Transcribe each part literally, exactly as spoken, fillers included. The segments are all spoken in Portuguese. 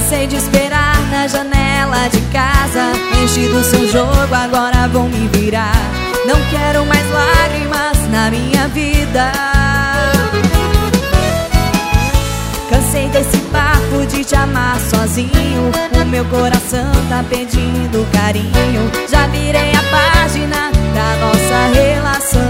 Cansei de esperar na janela de casa. Enchi do seu jogo, agora vou me virar. Não quero mais lágrimas na minha vida. Cansei desse papo de te amar sozinho. O meu coração tá pedindo carinho. Já virei a página da nossa relação.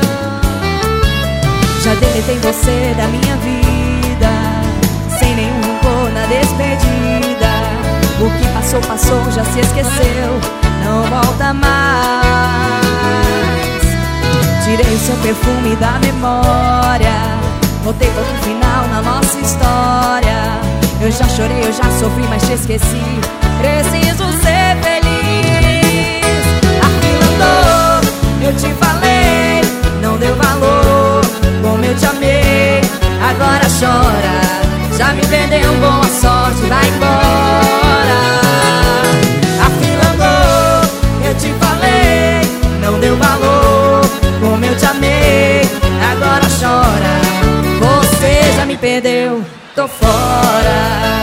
Já deletei você da minha vida, sem nenhum rancor na despedida. O que passou, passou, já se esqueceu, não volta mais. Tirei o seu perfume da memória, botei ponto final na nossa história. Eu já chorei, eu já sofri, mas te esqueci. Preciso ser feliz. A fila andou, eu te falei, não deu valor. Como eu te amei, agora chora. Já me perdeu, boa sorte, vai embora. A fila andou, eu te falei, não deu valor. Como eu te amei, agora chora. Você já me perdeu, tô fora.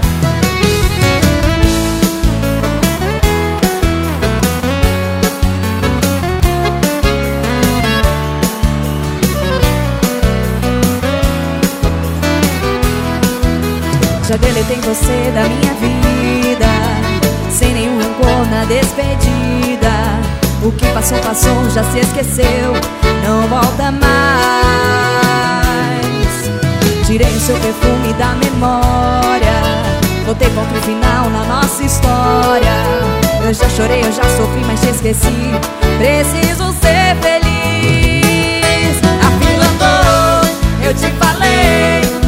Já deletei você da minha vida, sem nenhum rancor na despedida. O que passou, passou, já se esqueceu, não volta mais. Tirei o seu perfume da memória, botei ponto final na nossa história. Eu já chorei, eu já sofri, mas te esqueci. Preciso ser feliz. A fila andou, eu te falei,